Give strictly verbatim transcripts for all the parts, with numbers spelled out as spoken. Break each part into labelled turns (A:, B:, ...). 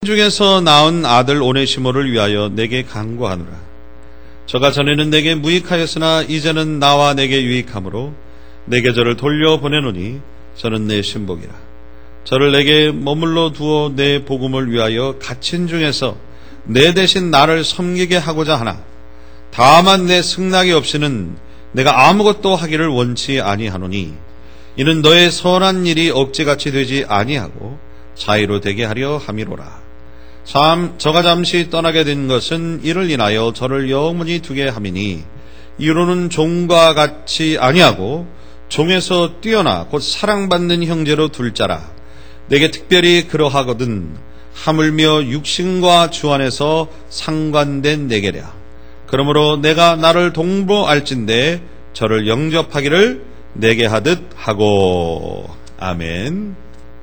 A: 중에서 낳은 아들 오네시모를 위하여 내게 간구하노라. 저가 전에는 내게 무익하였으나 이제는 나와 내게 유익함으로 내게 저를 돌려보내노니 저는 내 신복이라. 저를 내게 머물러 두어 내 복음을 위하여 갇힌 중에서 내 대신 나를 섬기게 하고자 하나 다만 내 승낙이 없이는 내가 아무것도 하기를 원치 아니하노니 이는 너의 선한 일이 억지같이 되지 아니하고 자의로 되게 하려 함이로라. 참 저가 잠시 떠나게 된 것은 이를 인하여 저를 영원히 두게 함이니 이로는 종과 같이 아니하고 종에서 뛰어나 곧 사랑받는 형제로 둘 자라. 내게 특별히 그러하거든 하물며 육신과 주 안에서 상관된 내게랴. 그러므로 내가 나를 동보할진대 저를 영접하기를 내게 하듯 하고. 아멘.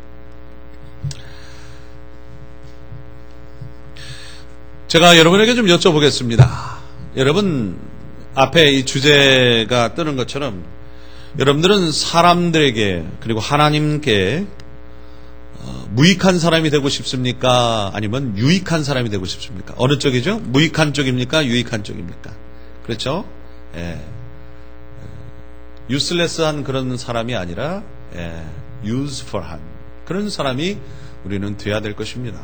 A: 제가 여러분에게 좀 여쭤보겠습니다. 여러분 앞에 이 주제가 뜨는 것처럼 여러분들은 사람들에게 그리고 하나님께 어, 무익한 사람이 되고 싶습니까? 아니면 유익한 사람이 되고 싶습니까? 어느 쪽이죠? 무익한 쪽입니까? 유익한 쪽입니까? 그렇죠? 예. 유슬레스한 그런 사람이 아니라 예, useful한 그런 사람이 우리는 돼야 될 것입니다.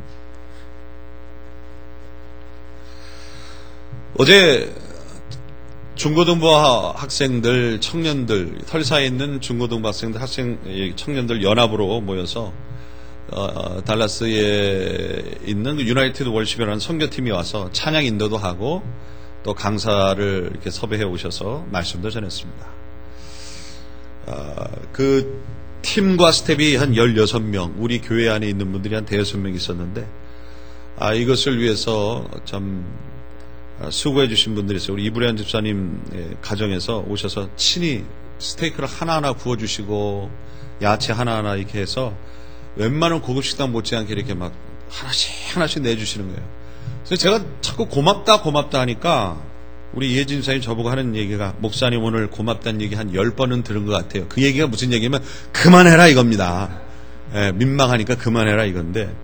A: 어제 중고등부 학생들, 청년들, 털사에 있는 중고등부 학생들, 학생, 청년들 연합으로 모여서 어, 달라스에 있는 유나이티드 월십이라는 선교팀이 와서 찬양 인도도 하고 또 강사를 이렇게 섭외해 오셔서 말씀도 전했습니다. 어, 그 팀과 스텝이 한 열여섯 명, 우리 교회 안에 있는 분들이 한 대여섯 명 있었는데 아, 이것을 위해서 참 수고해 주신 분들이 있어요. 우리 이브리안 집사님 가정에서 오셔서 친히 스테이크를 하나하나 구워주시고 야채 하나하나 이렇게 해서 웬만한 고급 식당 못지않게 이렇게 막 하나씩 하나씩 내주시는 거예요. 그래서 제가 자꾸 고맙다 고맙다 하니까 우리 이혜진 집사님 저보고 하는 얘기가 목사님 오늘 고맙다는 얘기 한 열 번은 들은 것 같아요. 그 얘기가 무슨 얘기냐면 그만해라 이겁니다. 예, 민망하니까 그만해라 이건데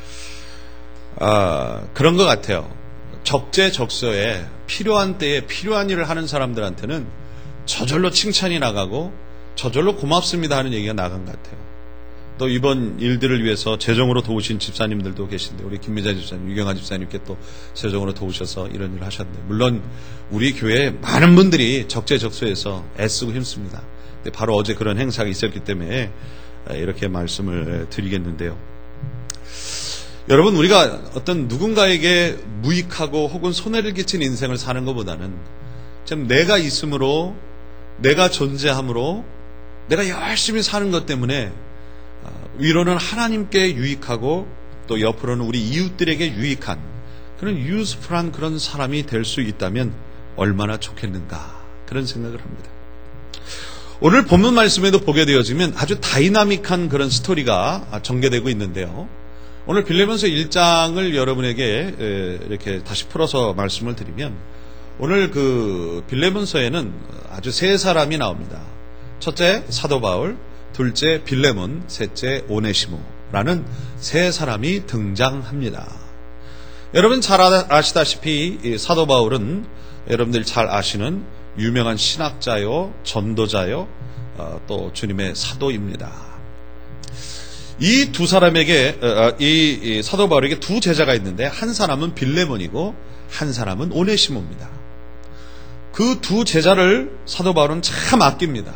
A: 아, 그런 것 같아요. 적재적소에 필요한 때에 필요한 일을 하는 사람들한테는 저절로 칭찬이 나가고 저절로 고맙습니다 하는 얘기가 나간 것 같아요. 또 이번 일들을 위해서 재정으로 도우신 집사님들도 계신데 우리 김미자 집사님, 유경아 집사님께 또 재정으로 도우셔서 이런 일을 하셨는데 물론 우리 교회에 많은 분들이 적재적소에서 애쓰고 힘씁니다. 근데 바로 어제 그런 행사가 있었기 때문에 이렇게 말씀을 드리겠는데요. 여러분 우리가 어떤 누군가에게 무익하고 혹은 손해를 끼친 인생을 사는 것보다는 참 내가 있음으로 내가 존재함으로 내가 열심히 사는 것 때문에 위로는 하나님께 유익하고 또 옆으로는 우리 이웃들에게 유익한 그런 유스풀한 그런 사람이 될 수 있다면 얼마나 좋겠는가 그런 생각을 합니다. 오늘 본문 말씀에도 보게 되어지면 아주 다이나믹한 그런 스토리가 전개되고 있는데요. 오늘 빌레몬서 일 장을 여러분에게 이렇게 다시 풀어서 말씀을 드리면 오늘 그 빌레몬서에는 아주 세 사람이 나옵니다. 첫째 사도 바울, 둘째 빌레몬, 셋째 오네시모라는 세 사람이 등장합니다. 여러분 잘 아시다시피 사도 바울은 여러분들 잘 아시는 유명한 신학자요, 전도자요, 또 주님의 사도입니다. 이 두 사람에게 이 사도 바울에게 두 제자가 있는데 한 사람은 빌레몬이고 한 사람은 오네시모입니다. 그 두 제자를 사도 바울은 참 아낍니다.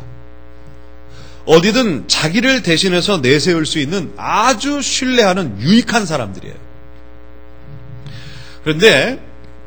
A: 어디든 자기를 대신해서 내세울 수 있는 아주 신뢰하는 유익한 사람들이에요. 그런데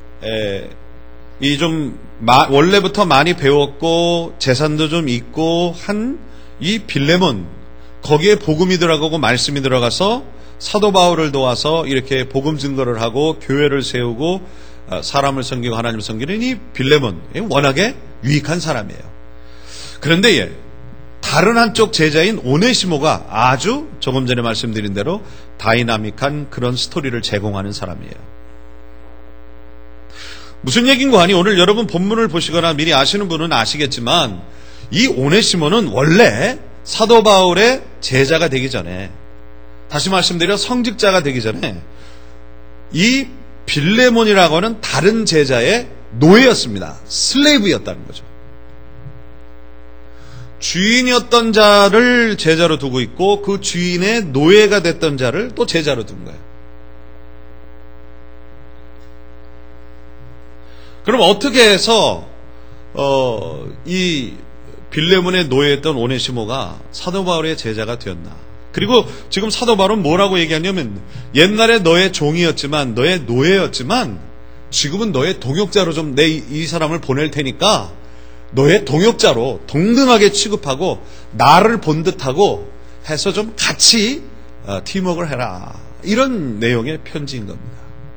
A: 이 좀 원래부터 많이 배웠고 재산도 좀 있고 한 이 빌레몬 거기에 복음이 들어가고 말씀이 들어가서 사도 바울을 도와서 이렇게 복음 증거를 하고 교회를 세우고 사람을 섬기고 하나님을 섬기는 이 빌레몬 워낙에 유익한 사람이에요. 그런데 예, 다른 한쪽 제자인 오네시모가 아주 조금 전에 말씀드린 대로 다이나믹한 그런 스토리를 제공하는 사람이에요. 무슨 얘기인가 하니 오늘 여러분 본문을 보시거나 미리 아시는 분은 아시겠지만 이 오네시모는 원래 사도 바울의 제자가 되기 전에 다시 말씀드려 성직자가 되기 전에 이 빌레몬이라고 하는 다른 제자의 노예였습니다. 슬레이브였다는 거죠. 주인이었던 자를 제자로 두고 있고 그 주인의 노예가 됐던 자를 또 제자로 둔 거예요. 그럼 어떻게 해서 어, 이 빌레몬의 노예였던 오네시모가 사도 바울의 제자가 되었나? 그리고 지금 사도 바울은 뭐라고 얘기하냐면 옛날에 너의 종이었지만 너의 노예였지만 지금은 너의 동역자로 좀 내 이 사람을 보낼 테니까 너의 동역자로 동등하게 취급하고 나를 본 듯하고 해서 좀 같이 어, 팀워크를 해라. 이런 내용의 편지인 겁니다.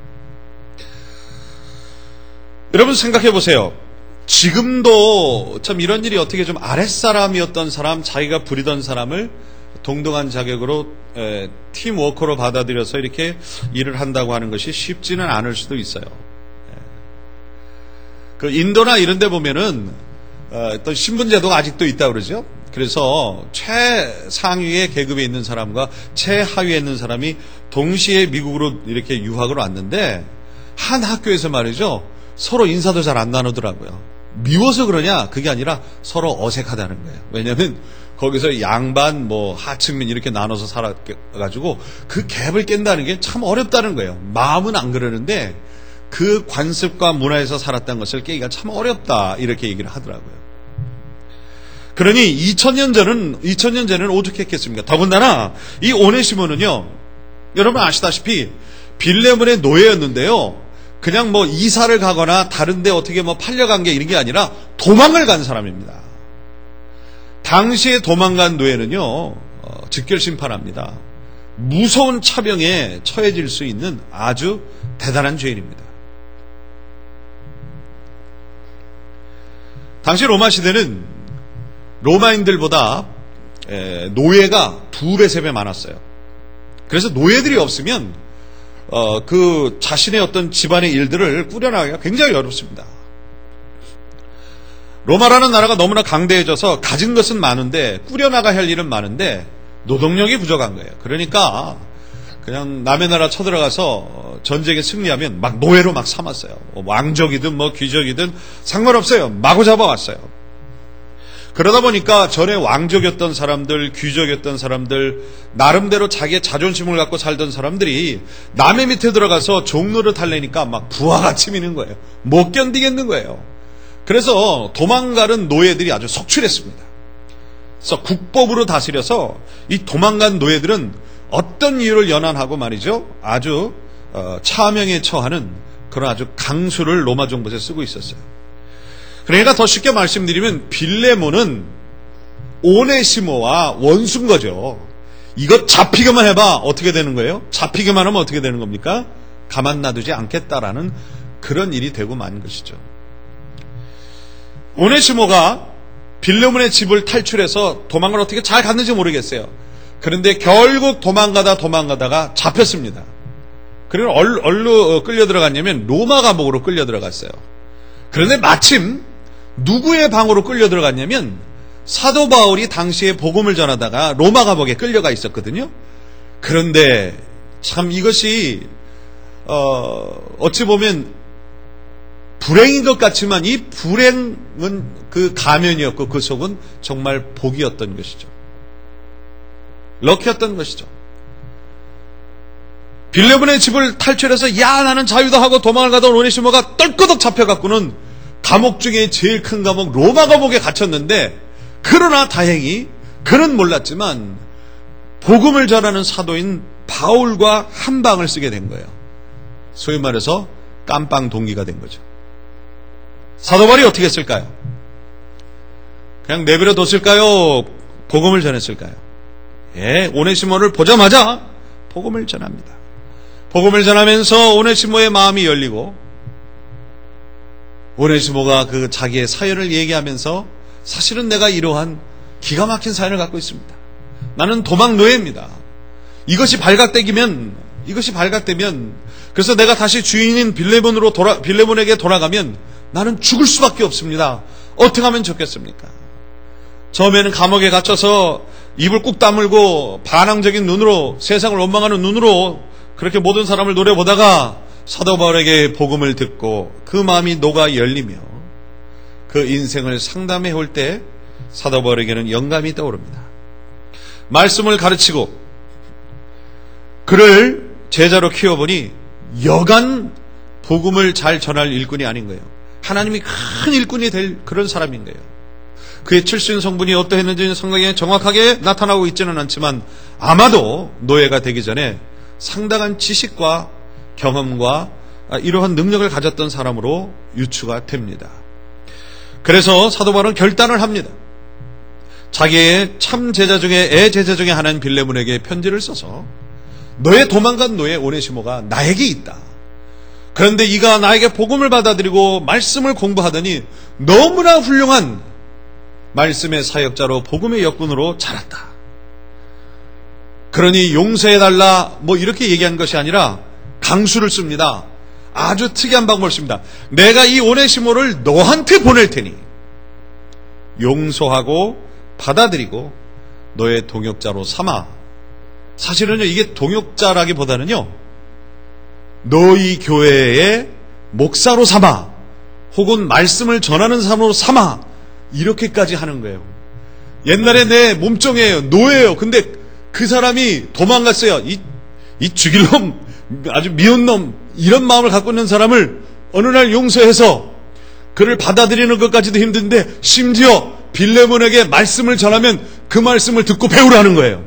A: 여러분 생각해 보세요. 지금도 참 이런 일이 어떻게 좀 아랫사람이었던 사람, 자기가 부리던 사람을 동등한 자격으로 에, 팀워커로 받아들여서 이렇게 일을 한다고 하는 것이 쉽지는 않을 수도 있어요. 에. 그 인도나 이런 데 보면은 어, 어떤 신분제도가 아직도 있다고 그러죠. 그래서 최상위의 계급에 있는 사람과 최하위에 있는 사람이 동시에 미국으로 이렇게 유학을 왔는데 한 학교에서 말이죠. 서로 인사도 잘 안 나누더라고요. 미워서 그러냐? 그게 아니라 서로 어색하다는 거예요. 왜냐하면 거기서 양반, 뭐 하층민 이렇게 나눠서 살아가지고 그 갭을 깬다는 게 참 어렵다는 거예요. 마음은 안 그러는데 그 관습과 문화에서 살았다는 것을 깨기가 참 어렵다 이렇게 얘기를 하더라고요. 그러니 이천 년 전은 이천 년 전에는 어떻게 했겠습니까? 더군다나 이 오네시모는요, 여러분 아시다시피 빌레몬의 노예였는데요. 그냥 뭐 이사를 가거나 다른데 어떻게 뭐 팔려간 게 이런 게 아니라 도망을 간 사람입니다. 당시에 도망간 노예는요, 어, 즉결 심판합니다. 무서운 차병에 처해질 수 있는 아주 대단한 죄인입니다. 당시 로마 시대는 로마인들보다 에, 노예가 두 배, 세 배 많았어요. 그래서 노예들이 없으면 어, 그 자신의 어떤 집안의 일들을 꾸려나가기가 굉장히 어렵습니다. 로마라는 나라가 너무나 강대해져서 가진 것은 많은데 꾸려나가야 할 일은 많은데 노동력이 부족한 거예요. 그러니까 그냥 남의 나라 쳐들어가서 전쟁에 승리하면 막 노예로 막 삼았어요. 왕족이든 뭐 귀족이든 상관없어요. 마구 잡아왔어요. 그러다 보니까 전에 왕족이었던 사람들, 귀족이었던 사람들, 나름대로 자기의 자존심을 갖고 살던 사람들이 남의 밑에 들어가서 종로를 달래니까 막 부하같이 미는 거예요. 못 견디겠는 거예요. 그래서 도망가는 노예들이 아주 속출했습니다. 그래서 국법으로 다스려서 이 도망간 노예들은 어떤 이유를 연한하고 말이죠, 아주 어, 차명에 처하는 그런 아주 강수를 로마 정부에서 쓰고 있었어요. 그러니까 더 쉽게 말씀드리면 빌레몬은 오네시모와 원수인 거죠. 이거 잡히기만 해봐 어떻게 되는 거예요? 잡히기만 하면 어떻게 되는 겁니까? 가만 놔두지 않겠다라는 그런 일이 되고 만 것이죠. 오네시모가 빌레몬의 집을 탈출해서 도망을 어떻게 잘 갔는지 모르겠어요. 그런데 결국 도망가다 도망가다가 잡혔습니다. 그리고 얼로 끌려 들어갔냐면 로마 감옥으로 끌려 들어갔어요. 그런데 마침 누구의 방으로 끌려 들어갔냐면 사도 바울이 당시에 복음을 전하다가 로마 감옥에 끌려가 있었거든요. 그런데 참 이것이 어, 어찌 보면 불행인 것 같지만 이 불행은 그 가면이었고 그 속은 정말 복이었던 것이죠. 럭키였던 것이죠. 빌레몬의 집을 탈출해서 야 나는 자유다 하고 도망을 가던 오네시모가 떨끄덕 잡혀갖고는 감옥 중에 제일 큰 감옥 로마 감옥에 갇혔는데, 그러나 다행히 그는 몰랐지만 복음을 전하는 사도인 바울과 한 방을 쓰게 된 거예요. 소위 말해서 깜빵 동기가 된 거죠. 사도 바울이 어떻게 했을까요? 그냥 내버려 뒀을까요? 복음을 전했을까요? 예, 오네시모를 보자마자 복음을 전합니다. 복음을 전하면서 오네시모의 마음이 열리고, 오네시모가 그 자기의 사연을 얘기하면서 사실은 내가 이러한 기가 막힌 사연을 갖고 있습니다. 나는 도망 노예입니다. 이것이 발각되면 이것이 발각되면 그래서 내가 다시 주인인 빌레몬으로 돌아 빌레몬에게 돌아가면 나는 죽을 수밖에 없습니다. 어떻게 하면 좋겠습니까? 처음에는 감옥에 갇혀서 입을 꾹 다물고 반항적인 눈으로, 세상을 원망하는 눈으로 그렇게 모든 사람을 노려보다가 사도 바울에게 복음을 듣고 그 마음이 녹아 열리며 그 인생을 상담해 올 때 사도 바울에게는 영감이 떠오릅니다. 말씀을 가르치고 그를 제자로 키워보니 여간 복음을 잘 전할 일꾼이 아닌 거예요. 하나님이 큰 일꾼이 될 그런 사람인 거예요. 그의 출신 성분이 어떠했는지는 성경에 정확하게 나타나고 있지는 않지만 아마도 노예가 되기 전에 상당한 지식과 경험과 이러한 능력을 가졌던 사람으로 유추가 됩니다. 그래서 사도 바울은 결단을 합니다. 자기의 참 제자 중에 애 제자 중에 하나인 빌레몬에게 편지를 써서 너의 도망간 노예 오네시모가 나에게 있다. 그런데 이가 나에게 복음을 받아들이고 말씀을 공부하더니 너무나 훌륭한 말씀의 사역자로 복음의 역군으로 자랐다. 그러니 용서해달라 뭐 이렇게 얘기한 것이 아니라 강수를 씁니다. 아주 특이한 방법을 씁니다. 내가 이 오네시모를 너한테 보낼 테니 용서하고 받아들이고 너의 동역자로 삼아. 사실은요, 이게 동역자라기보다는요, 너희 교회의 목사로 삼아 혹은 말씀을 전하는 사람으로 삼아 이렇게까지 하는 거예요. 옛날에 내 몸종이에요, 노예예요. 근데 그 사람이 도망갔어요. 이, 이 죽일 놈, 아주 미운 놈, 이런 마음을 갖고 있는 사람을 어느 날 용서해서 그를 받아들이는 것까지도 힘든데 심지어 빌레몬에게 말씀을 전하면 그 말씀을 듣고 배우라는 거예요.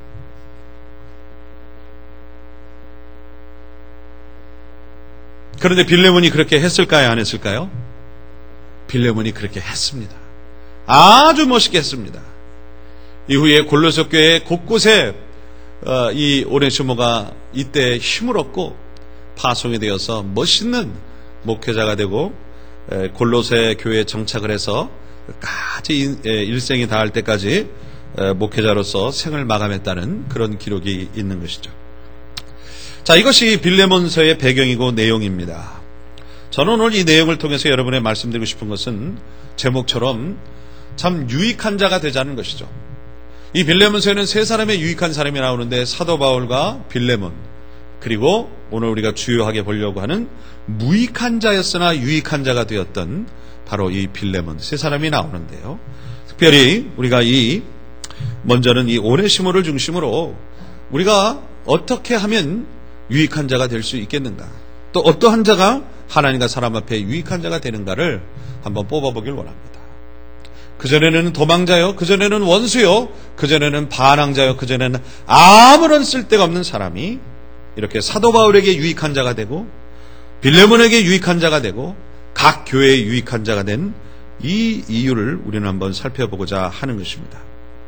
A: 그런데 빌레몬이 그렇게 했을까요? 안 했을까요? 빌레몬이 그렇게 했습니다. 아주 멋있게 했습니다. 이후에 골로새 교회 곳곳에 이 오네시모가 이때 힘을 얻고 파송이 되어서 멋있는 목회자가 되고 골로새 교회에 정착을 해서 까지 일생이 닿을 때까지 목회자로서 생을 마감했다는 그런 기록이 있는 것이죠. 자, 이것이 빌레몬서의 배경이고 내용입니다. 저는 오늘 이 내용을 통해서 여러분에 말씀드리고 싶은 것은 제목처럼 참 유익한 자가 되자는 것이죠. 이 빌레몬서에는 세 사람의 유익한 사람이 나오는데 사도 바울과 빌레몬, 그리고 오늘 우리가 주요하게 보려고 하는 무익한 자였으나 유익한 자가 되었던 바로 이 빌레몬 세 사람이 나오는데요. 특별히 우리가 이 먼저는 이 오네시모를 중심으로 우리가 어떻게 하면 유익한 자가 될 수 있겠는가, 또 어떠한 자가 하나님과 사람 앞에 유익한 자가 되는가를 한번 뽑아보길 원합니다. 그전에는 도망자요, 그전에는 원수요, 그전에는 반항자요, 그전에는 아무런 쓸데가 없는 사람이 이렇게 사도 바울에게 유익한 자가 되고 빌레몬에게 유익한 자가 되고 각 교회에 유익한 자가 된 이 이유를 우리는 한번 살펴보고자 하는 것입니다.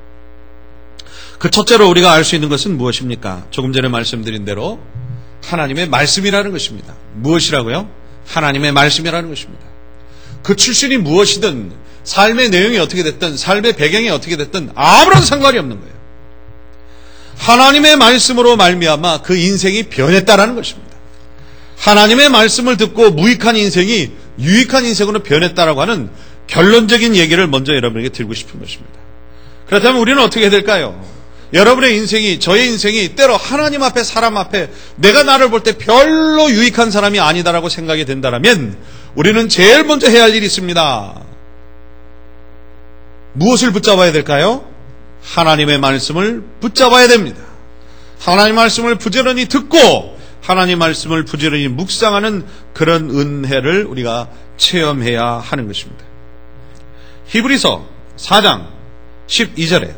A: 그 첫째로 우리가 알 수 있는 것은 무엇입니까? 조금 전에 말씀드린 대로 하나님의 말씀이라는 것입니다. 무엇이라고요? 하나님의 말씀이라는 것입니다. 그 출신이 무엇이든 삶의 내용이 어떻게 됐든 삶의 배경이 어떻게 됐든 아무런 상관이 없는 거예요. 하나님의 말씀으로 말미암아 그 인생이 변했다라는 것입니다. 하나님의 말씀을 듣고 무익한 인생이 유익한 인생으로 변했다라고 하는 결론적인 얘기를 먼저 여러분에게 드리고 싶은 것입니다. 그렇다면 우리는 어떻게 해야 될까요? 여러분의 인생이, 저의 인생이 때로 하나님 앞에, 사람 앞에 내가 나를 볼 때 별로 유익한 사람이 아니다라고 생각이 된다면 우리는 제일 먼저 해야 할 일이 있습니다. 무엇을 붙잡아야 될까요? 하나님의 말씀을 붙잡아야 됩니다. 하나님 말씀을 부지런히 듣고 하나님 말씀을 부지런히 묵상하는 그런 은혜를 우리가 체험해야 하는 것입니다. 히브리서 사 장 십이 절에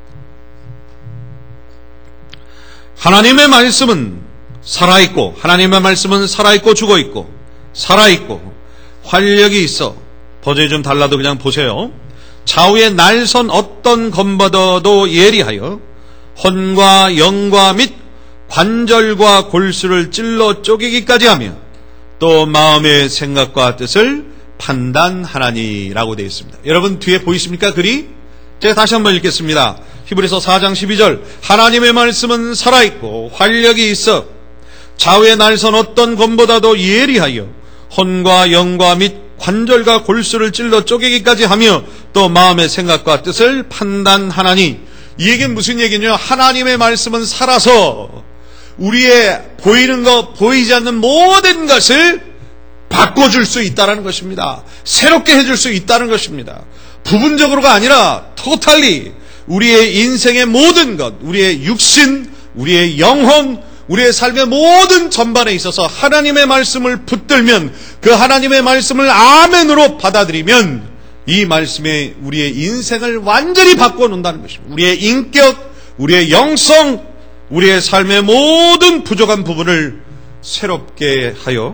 A: 하나님의 말씀은 살아있고 하나님의 말씀은 살아있고 죽어있고 살아있고 활력이 있어, 버전이 좀 달라도 그냥 보세요. 좌우에 날선 어떤 검보다도 예리하여 혼과 영과 및 관절과 골수를 찔러 쪼개기까지 하며 또 마음의 생각과 뜻을 판단하나니라고 되어 있습니다. 여러분 뒤에 보이십니까? 글이? 제가 다시 한번 읽겠습니다. 히브리서 사 장 십이 절 하나님의 말씀은 살아있고 활력이 있어 좌우에 날선 어떤 검보다도 예리하여 혼과 영과 및 관절과 골수를 찔러 쪼개기까지 하며 또 마음의 생각과 뜻을 판단하나니 이 얘기는 무슨 얘기냐? 하나님의 말씀은 살아서 우리의 보이는 것, 보이지 않는 모든 것을 바꿔줄 수 있다는 것입니다. 새롭게 해줄 수 있다는 것입니다. 부분적으로가 아니라 토탈리 우리의 인생의 모든 것, 우리의 육신, 우리의 영혼, 우리의 삶의 모든 전반에 있어서 하나님의 말씀을 붙들면, 그 하나님의 말씀을 아멘으로 받아들이면 이 말씀에 우리의 인생을 완전히 바꿔놓는다는 것입니다. 우리의 인격, 우리의 영성, 우리의 삶의 모든 부족한 부분을 새롭게 하여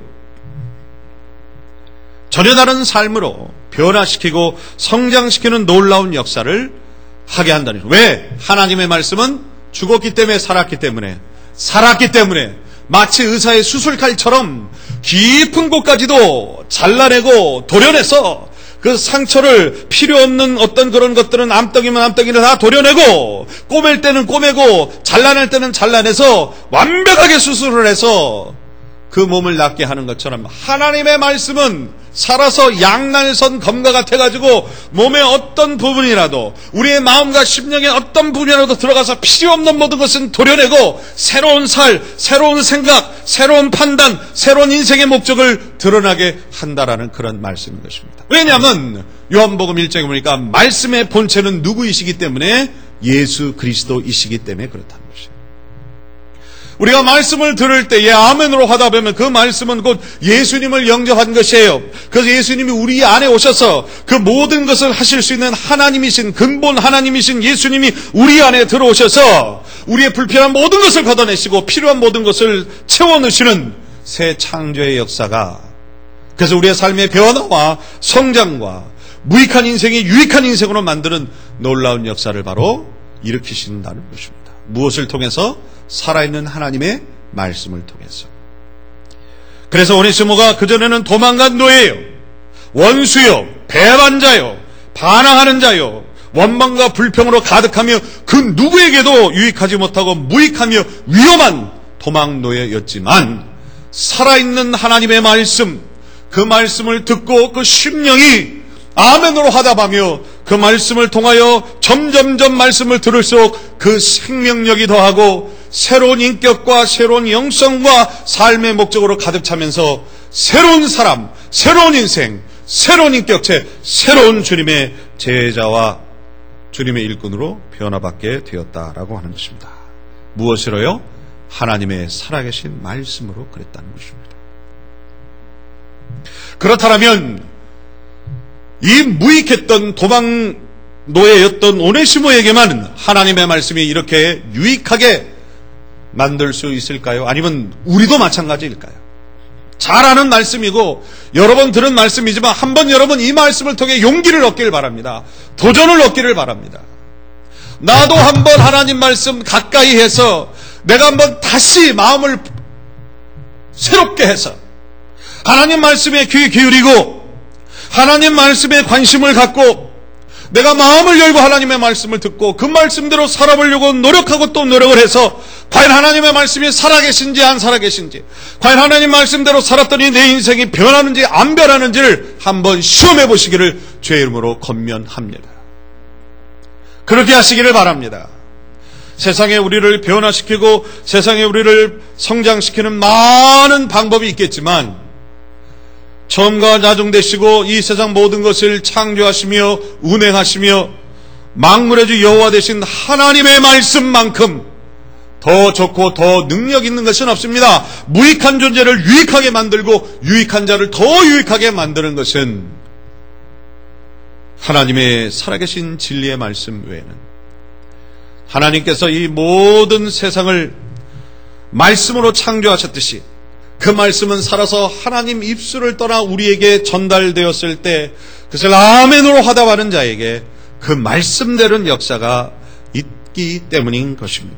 A: 전혀 다른 삶으로 변화시키고 성장시키는 놀라운 역사를 하게 한다는 것입니다. 왜? 하나님의 말씀은 죽었기 때문에, 살았기 때문에, 살았기 때문에 마치 의사의 수술칼처럼 깊은 곳까지도 잘라내고 도려내서 그 상처를, 필요 없는 어떤 그런 것들은 암덩이면 암덩이를 다 도려내고, 꼬맬 때는 꼬매고, 잘라낼 때는 잘라내서 완벽하게 수술을 해서 그 몸을 낫게 하는 것처럼 하나님의 말씀은 살아서 양날선 검과 같아가지고 몸의 어떤 부분이라도, 우리의 마음과 심령의 어떤 부분이라도 들어가서 필요 없는 모든 것은 도려내고 새로운 살, 새로운 생각, 새로운 판단, 새로운 인생의 목적을 드러나게 한다라는 그런 말씀인 것입니다. 왜냐하면 요한복음 일 장에 보니까 말씀의 본체는 누구이시기 때문에? 예수 그리스도이시기 때문에 그렇다는 것이에요. 우리가 말씀을 들을 때에 아멘으로 하다 보면 그 말씀은 곧 예수님을 영접한 것이에요. 그래서 예수님이 우리 안에 오셔서 그 모든 것을 하실 수 있는 하나님이신, 근본 하나님이신 예수님이 우리 안에 들어오셔서 우리의 불필요한 모든 것을 걷어내시고 필요한 모든 것을 채워넣으시는 새 창조의 역사가, 그래서 우리의 삶의 변화와 성장과 무익한 인생이 유익한 인생으로 만드는 놀라운 역사를 바로 일으키신다는 것입니다. 무엇을 통해서? 살아있는 하나님의 말씀을 통해서. 그래서 오네시모가 그전에는 도망간 노예요, 원수요, 배반자요, 반항하는 자요, 원망과 불평으로 가득하며 그 누구에게도 유익하지 못하고 무익하며 위험한 도망 노예였지만, 살아있는 하나님의 말씀, 그 말씀을 듣고 그 심령이 아멘으로 하답하며 그 말씀을 통하여 점점점 말씀을 들을수록 그 생명력이 더하고 새로운 인격과 새로운 영성과 삶의 목적으로 가득 차면서 새로운 사람, 새로운 인생, 새로운 인격체, 새로운 주님의 제자와 주님의 일꾼으로 변화받게 되었다라고 하는 것입니다. 무엇으로요? 하나님의 살아계신 말씀으로 그랬다는 것입니다. 그렇다면 이 무익했던 도망 노예였던 오네시모에게만 하나님의 말씀이 이렇게 유익하게 만들 수 있을까요? 아니면 우리도 마찬가지일까요? 잘 아는 말씀이고 여러 번 들은 말씀이지만 한번 여러분 이 말씀을 통해 용기를 얻기를 바랍니다. 도전을 얻기를 바랍니다. 나도 한번 하나님 말씀 가까이 해서 내가 한번 다시 마음을 새롭게 해서 하나님 말씀에 귀 기울이고 하나님 말씀에 관심을 갖고 내가 마음을 열고 하나님의 말씀을 듣고 그 말씀대로 살아보려고 노력하고 또 노력을 해서 과연 하나님의 말씀이 살아계신지 안 살아계신지, 과연 하나님 말씀대로 살았더니 내 인생이 변하는지 안 변하는지를 한번 시험해 보시기를 주의 이름으로 권면합니다. 그렇게 하시기를 바랍니다. 세상에 우리를 변화시키고 세상에 우리를 성장시키는 많은 방법이 있겠지만 처음과 나중 되시고 이 세상 모든 것을 창조하시며 운행하시며 만물의 주 여호와 되신 하나님의 말씀만큼 더 좋고 더 능력 있는 것은 없습니다. 무익한 존재를 유익하게 만들고 유익한 자를 더 유익하게 만드는 것은 하나님의 살아계신 진리의 말씀 외에는, 하나님께서 이 모든 세상을 말씀으로 창조하셨듯이 그 말씀은 살아서 하나님 입술을 떠나 우리에게 전달되었을 때 그것을 아멘으로 화답하는 자에게 그 말씀대로는 역사가 있기 때문인 것입니다.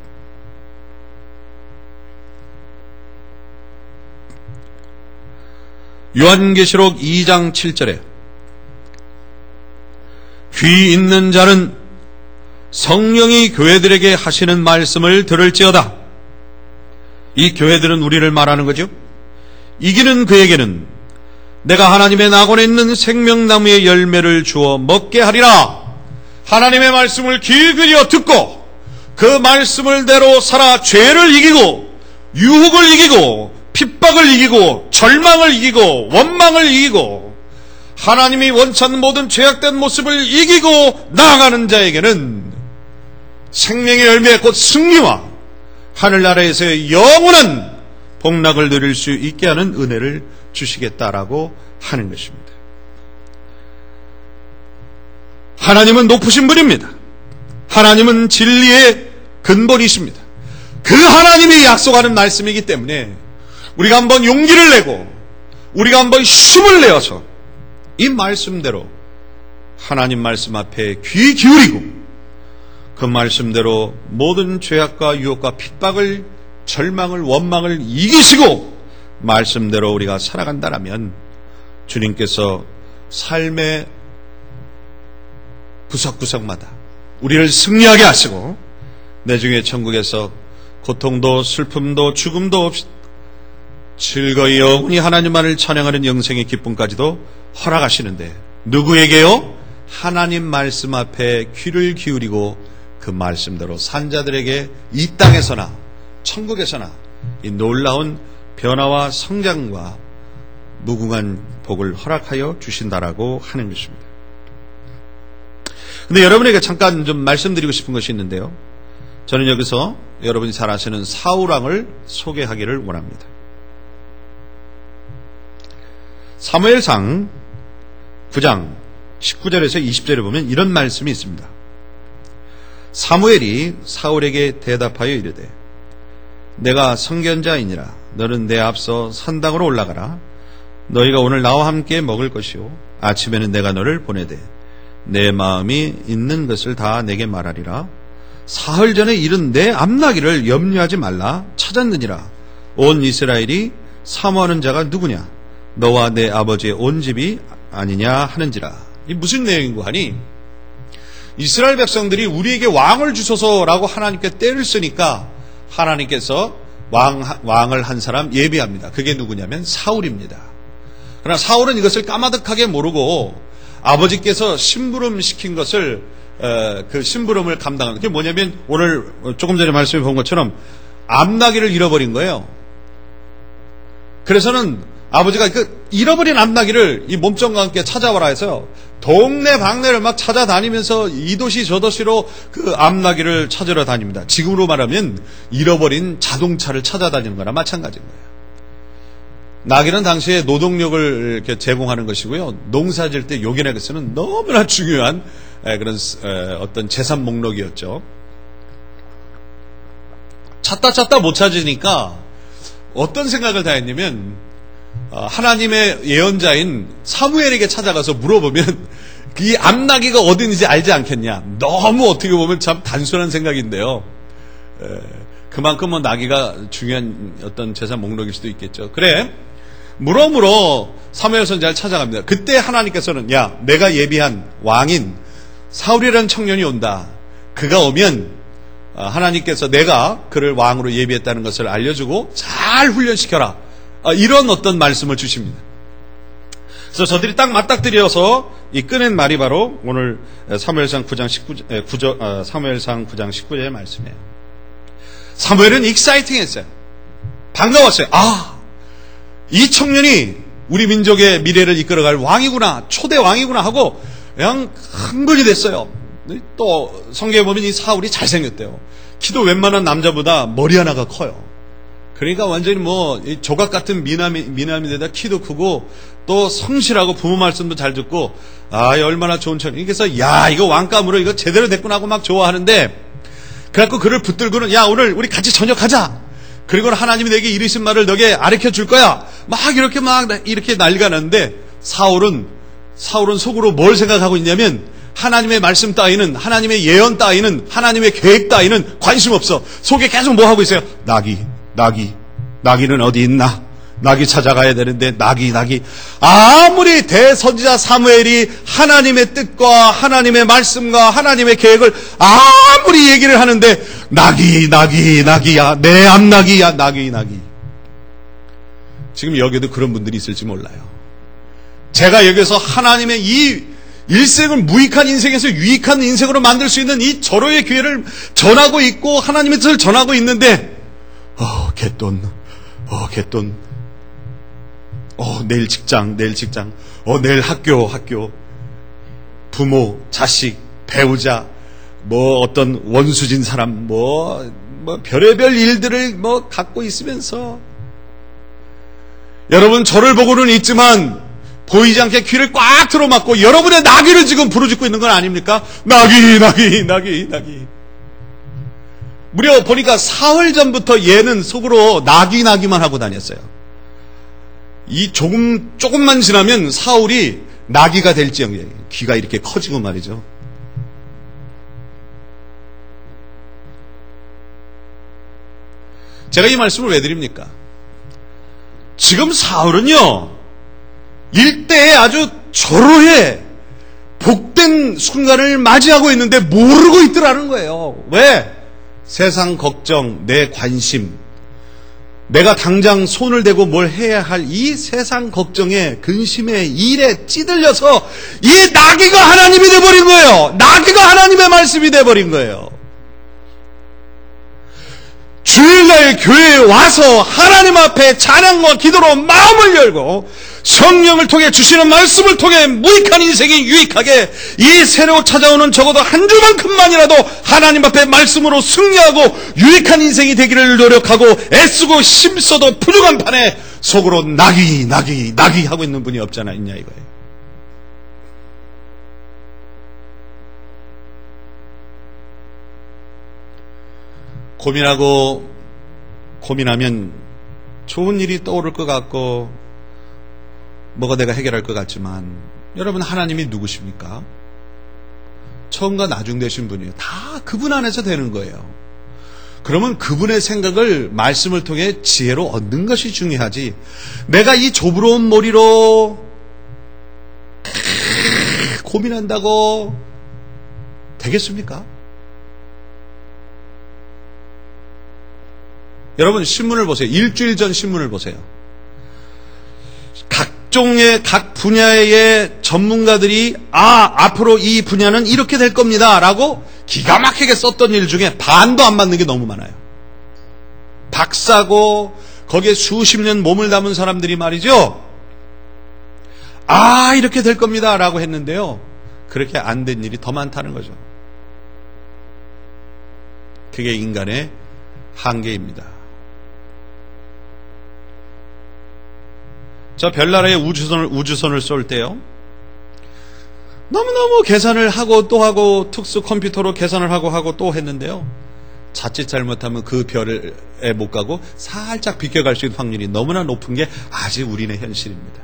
A: 요한계시록 이 장 칠 절에 귀 있는 자는 성령이 교회들에게 하시는 말씀을 들을지어다. 이 교회들은 우리를 말하는 거죠. 이기는 그에게는 내가 하나님의 낙원에 있는 생명나무의 열매를 주어 먹게 하리라. 하나님의 말씀을 귀 기울여 듣고 그 말씀을대로 살아 죄를 이기고 유혹을 이기고 핍박을 이기고 절망을 이기고 원망을 이기고 하나님이 원치 않는 모든 죄악된 모습을 이기고 나아가는 자에게는 생명의 열매 곧 승리와 하늘나라에서의 영원한 복락을 누릴 수 있게 하는 은혜를 주시겠다라고 하는 것입니다. 하나님은 높으신 분입니다. 하나님은 진리의 근본이십니다. 그 하나님이 약속하는 말씀이기 때문에 우리가 한번 용기를 내고 우리가 한번 힘을 내어서 이 말씀대로 하나님 말씀 앞에 귀 기울이고 그 말씀대로 모든 죄악과 유혹과 핍박을 절망을 원망을 이기시고 말씀대로 우리가 살아간다라면 주님께서 삶의 구석구석마다 우리를 승리하게 하시고 내중의 천국에서 고통도 슬픔도 죽음도 없이 즐거이 영원히 하나님만을 찬양하는 영생의 기쁨까지도 허락하시는데 누구에게요? 하나님 말씀 앞에 귀를 기울이고 그 말씀대로 산 자들에게 이 땅에서나 천국에서나 이 놀라운 변화와 성장과 무궁한 복을 허락하여 주신다라고 하는 것입니다. 근데 여러분에게 잠깐 좀 말씀드리고 싶은 것이 있는데요. 저는 여기서 여러분이 잘 아시는 사울왕을 소개하기를 원합니다. 사무엘상 구 장 십구 절에서 이십 절에 보면 이런 말씀이 있습니다. 사무엘이 사울에게 대답하여 이르되 내가 선견자이니라 너는 내 앞서 산당으로 올라가라. 너희가 오늘 나와 함께 먹을 것이요 아침에는 내가 너를 보내되 내 마음이 있는 것을 다 내게 말하리라. 사흘 전에 이른 내 앞나기를 염려하지 말라. 찾았느니라. 온 이스라엘이 사모하는 자가 누구냐? 너와 내 아버지의 온 집이 아니냐 하는지라. 이 무슨 내용인고 하니 이스라엘 백성들이 우리에게 왕을 주소서라고 하나님께 때를 쓰니까 하나님께서 왕, 왕을 한 사람 예비합니다. 그게 누구냐면 사울입니다. 그러나 사울은 이것을 까마득하게 모르고 아버지께서 심부름 시킨 것을 어, 그 심부름을 감당하는 게 뭐냐면 오늘 조금 전에 말씀해 본 것처럼 앞나기를 잃어버린 거예요. 그래서는 아버지가 그 잃어버린 앞나기를 이 몸종과 함께 찾아와라 해서 동네 방네를 막 찾아다니면서 이 도시 저 도시로 그 앞나기를 찾으러 다닙니다. 지금으로 말하면 잃어버린 자동차를 찾아다니는 거나 마찬가지인 거예요. 나귀는 당시에 노동력을 이렇게 제공하는 것이고요. 농사 지을 때 요긴하게서는 너무나 중요한 그런 어떤 재산 목록이었죠. 찾다 찾다 못 찾으니까 어떤 생각을 다 했냐면 하나님의 예언자인 사무엘에게 찾아가서 물어보면 이 앞나기가 어딘지 알지 않겠냐. 너무 어떻게 보면 참 단순한 생각인데요. 그만큼 뭐 나귀가 중요한 어떤 재산 목록일 수도 있겠죠. 그래 물어물어 사무엘 선지자를 찾아갑니다. 그때 하나님께서는 야 내가 예비한 왕인 사울이라는 청년이 온다. 그가 오면 하나님께서 내가 그를 왕으로 예비했다는 것을 알려주고 잘 훈련시켜라. 이런 어떤 말씀을 주십니다. 그래서 저들이 딱 맞닥뜨려서 이 꺼낸 말이 바로 오늘 사무엘상 구 장 십구 절, 사무엘상 구 장 십구 절의 말씀이에요. 사무엘은 익사이팅했어요. 반가웠어요. 아, 이 청년이 우리 민족의 미래를 이끌어갈 왕이구나, 초대 왕이구나 하고 그냥 흥분이 됐어요. 또 성경에 보면 이 사울이 잘생겼대요. 키도 웬만한 남자보다 머리 하나가 커요. 그러니까 완전히 뭐 조각 같은 미남이, 미남인데다 키도 크고 또 성실하고 부모 말씀도 잘 듣고 아 얼마나 좋은 청년. 그래서 야 이거 왕감으로 이거 제대로 됐구나 하고 막 좋아하는데 그래갖고 그를 붙들고는 야 오늘 우리 같이 저녁하자. 그리고는 하나님이 내게 이르신 말을 너게 가르쳐 줄 거야. 막 이렇게 막 이렇게 난리가 났는데 사울은 사울은 속으로 뭘 생각하고 있냐면 하나님의 말씀 따위는 하나님의 예언 따위는 하나님의 계획 따위는 관심 없어. 속에 계속 뭐 하고 있어요? 나귀 나귀 나귀는 어디 있나? 나귀 찾아가야 되는데 나귀 나귀. 아무리 대선지자 사무엘이 하나님의 뜻과 하나님의 말씀과 하나님의 계획을 아무리 얘기를 하는데 나귀 나귀 나귀야 내 앞나귀야 나귀 나귀. 지금 여기도 그런 분들이 있을지 몰라요. 제가 여기서 하나님의 이 일생을 무익한 인생에서 유익한 인생으로 만들 수 있는 이 절호의 기회를 전하고 있고 하나님의 뜻을 전하고 있는데 어 갯돈 어 갯돈 어 내일 직장 내일 직장 어 내일 학교 학교 부모 자식 배우자 뭐 어떤 원수진 사람 뭐, 뭐 별의별 일들을 뭐 갖고 있으면서 여러분 저를 보고는 있지만 보이지 않게 귀를 꽉 틀어막고 여러분의 나귀를 지금 부르짖고 있는 건 아닙니까? 나귀 나귀 나귀 나귀. 무려 보니까 사흘 전부터 얘는 속으로 나귀 나귀만 하고 다녔어요. 이 조금 조금만 지나면 사울이 나귀가 될지언정 귀가 이렇게 커지고 말이죠. 제가 이 말씀을 왜 드립니까? 지금 사울은요 일대에 아주 절호의 복된 순간을 맞이하고 있는데 모르고 있더라는 거예요. 왜? 세상 걱정, 내 관심, 내가 당장 손을 대고 뭘 해야 할 이 세상 걱정에 근심에 일에 찌들려서 이 나귀가 하나님이 돼버린 거예요. 나귀가 하나님의 말씀이 돼버린 거예요. 주일날 교회에 와서 하나님 앞에 찬양과 기도로 마음을 열고 성령을 통해 주시는 말씀을 통해 무익한 인생이 유익하게 이 새로 찾아오는 적어도 한 주만큼만이라도 하나님 앞에 말씀으로 승리하고 유익한 인생이 되기를 노력하고 애쓰고 힘써도 부족한 판에 속으로 나귀 나귀 나귀 하고 있는 분이 없잖아 있냐 이거예요. 고민하고 고민하면 좋은 일이 떠오를 것 같고 뭐가 내가 해결할 것 같지만 여러분 하나님이 누구십니까? 처음과 나중 되신 분이에요. 다 그분 안에서 되는 거예요. 그러면 그분의 생각을 말씀을 통해 지혜로 얻는 것이 중요하지 내가 이 조부러운 머리로 고민한다고 되겠습니까? 여러분 신문을 보세요. 일주일 전 신문을 보세요. 각종의 각 분야의 전문가들이 아 앞으로 이 분야는 이렇게 될 겁니다 라고 기가 막히게 썼던 일 중에 반도 안 맞는 게 너무 많아요. 박사고 거기에 수십 년 몸을 담은 사람들이 말이죠. 아 이렇게 될 겁니다 라고 했는데요. 그렇게 안 된 일이 더 많다는 거죠. 그게 인간의 한계입니다. 저 별나라에 우주선을, 우주선을 쏠 때요. 너무너무 계산을 하고 또 하고 특수 컴퓨터로 계산을 하고 하고 또 했는데요. 자칫 잘못하면 그 별에 못 가고 살짝 비껴갈 수 있는 확률이 너무나 높은 게 아직 우리네 현실입니다.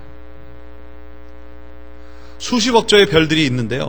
A: 수십억 조의 별들이 있는데요.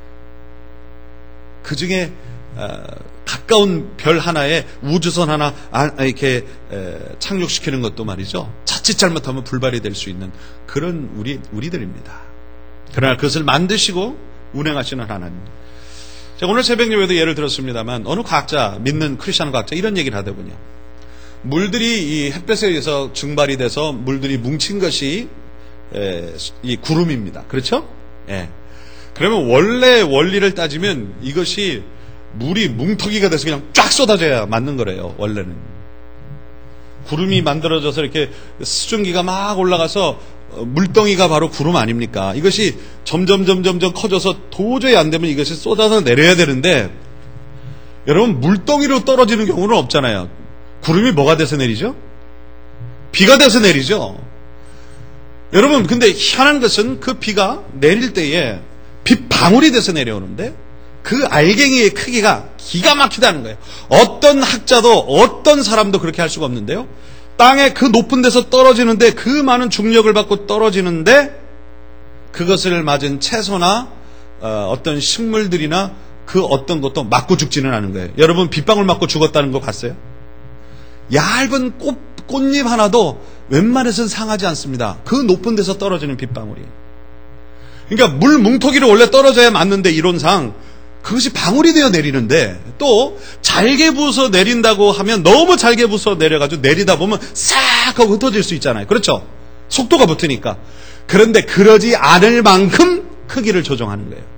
A: 그 중에 어, 가까운 별 하나에 우주선 하나 이렇게 착륙시키는 것도 말이죠. 자칫 잘못하면 불발이 될 수 있는 그런 우리, 우리들입니다. 그러나 그것을 만드시고 운행하시는 하나님. 제가 오늘 새벽 예배도 예를 들었습니다만 어느 과학자, 믿는 크리스천 과학자 이런 얘기를 하더군요. 물들이 이 햇볕에 의해서 증발이 돼서 물들이 뭉친 것이 에, 이 구름입니다. 그렇죠? 예. 그러면 원래 원리를 따지면 이것이 물이 뭉텅이가 돼서 그냥 쫙 쏟아져야 맞는 거래요. 원래는 구름이 만들어져서 이렇게 수증기가 막 올라가서 물덩이가 바로 구름 아닙니까? 이것이 점점 점점 점 커져서 도저히 안 되면 이것이 쏟아서 내려야 되는데 여러분 물덩이로 떨어지는 경우는 없잖아요. 구름이 뭐가 돼서 내리죠? 비가 돼서 내리죠. 여러분 근데 희한한 것은 그 비가 내릴 때에 빗방울이 돼서 내려오는데 그 알갱이의 크기가 기가 막히다는 거예요. 어떤 학자도 어떤 사람도 그렇게 할 수가 없는데요. 땅에 그 높은 데서 떨어지는데 그 많은 중력을 받고 떨어지는데 그것을 맞은 채소나 어, 어떤 식물들이나 그 어떤 것도 맞고 죽지는 않은 거예요. 여러분 빗방울 맞고 죽었다는 거 봤어요? 얇은 꽃, 꽃잎 하나도 웬만해서는 상하지 않습니다. 그 높은 데서 떨어지는 빗방울이. 그러니까 물 뭉텅이로 원래 떨어져야 맞는데 이론상 그것이 방울이 되어 내리는데 또 잘게 부어서 내린다고 하면 너무 잘게 부어서 내려가지고 내리다 보면 싹 하고 흩어질 수 있잖아요. 그렇죠? 속도가 붙으니까. 그런데 그러지 않을 만큼 크기를 조정하는 거예요.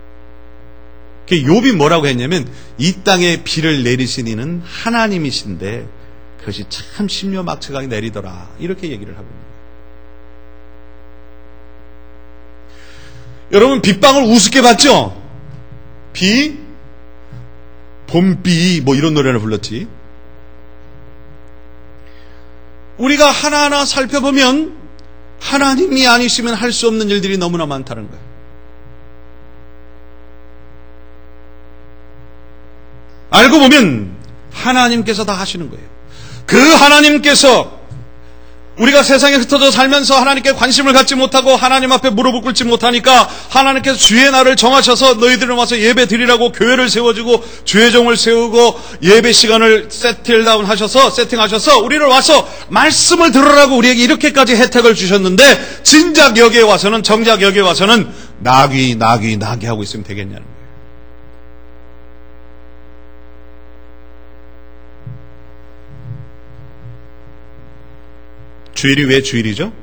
A: 욥이 뭐라고 했냐면 이 땅에 비를 내리신 이는 하나님이신데 그것이 참 심려막측하게 내리더라, 이렇게 얘기를 하고 있는 거예요. 여러분, 빗방울 우습게 봤죠? 비, 봄비 뭐 이런 노래를 불렀지. 우리가 하나하나 살펴보면 하나님이 아니시면 할 수 없는 일들이 너무나 많다는 거예요. 알고 보면 하나님께서 다 하시는 거예요. 그 하나님께서 우리가 세상에 흩어져 살면서 하나님께 관심을 갖지 못하고 하나님 앞에 무릎을 꿇지 못하니까 하나님께서 주의 날을 정하셔서 너희들은 와서 예배 드리라고 교회를 세워주고 주의 종을 세우고 예배 시간을 세팅다운 하셔서 세팅하셔서 우리를 와서 말씀을 들으라고 우리에게 이렇게까지 혜택을 주셨는데 진작 여기에 와서는 정작 여기에 와서는 나귀 나귀 나귀 하고 있으면 되겠냐는 거예요. 주일이 왜 주일이죠?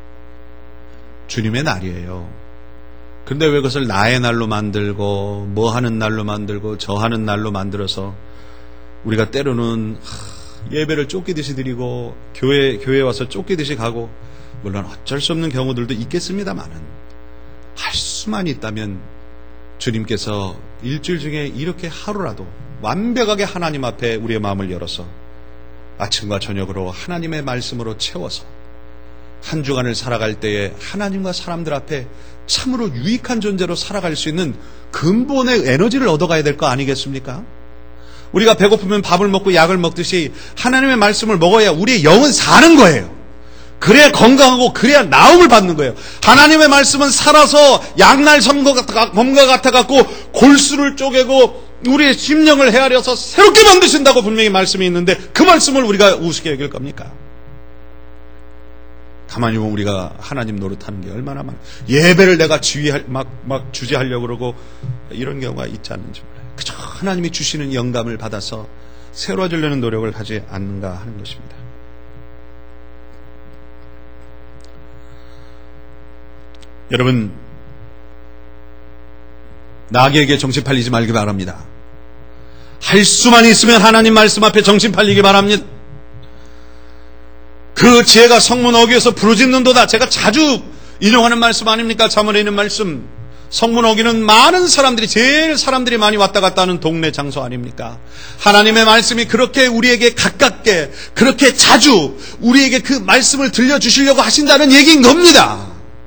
A: 주님의 날이에요. 그런데 왜 그것을 나의 날로 만들고 뭐 하는 날로 만들고 저 하는 날로 만들어서 우리가 때로는 예배를 쫓기듯이 드리고 교회, 교회에 와서 쫓기듯이 가고, 물론 어쩔 수 없는 경우들도 있겠습니다만은 할 수만 있다면 주님께서 일주일 중에 이렇게 하루라도 완벽하게 하나님 앞에 우리의 마음을 열어서 아침과 저녁으로 하나님의 말씀으로 채워서 한 주간을 살아갈 때에 하나님과 사람들 앞에 참으로 유익한 존재로 살아갈 수 있는 근본의 에너지를 얻어가야 될 거 아니겠습니까? 우리가 배고프면 밥을 먹고 약을 먹듯이 하나님의 말씀을 먹어야 우리의 영은 사는 거예요. 그래야 건강하고 그래야 나음을 받는 거예요. 하나님의 말씀은 살아서 양날 섬과 같아갖고 골수를 쪼개고 우리의 심령을 헤아려서 새롭게 만드신다고 분명히 말씀이 있는데 그 말씀을 우리가 우습게 여길 겁니까? 가만히 보면 우리가 하나님 노릇하는 게 얼마나 많아. 예배를 내가 지휘할, 막, 막 주재하려고 그러고 이런 경우가 있지 않는지 몰라요. 그저 하나님이 주시는 영감을 받아서 새로워지려는 노력을 하지 않는가 하는 것입니다. 여러분, 나에게 정신 팔리지 말기 바랍니다. 할 수만 있으면 하나님 말씀 앞에 정신 팔리기 바랍니다. 그 지혜가 성문 어귀에서 부르짖는도다. 제가 자주 인용하는 말씀 아닙니까? 잠언에 있는 말씀. 성문 어귀는 많은 사람들이, 제일 사람들이 많이 왔다 갔다 하는 동네 장소 아닙니까? 하나님의 말씀이 그렇게 우리에게 가깝게, 그렇게 자주 우리에게 그 말씀을 들려주시려고 하신다는 얘기인 겁니다.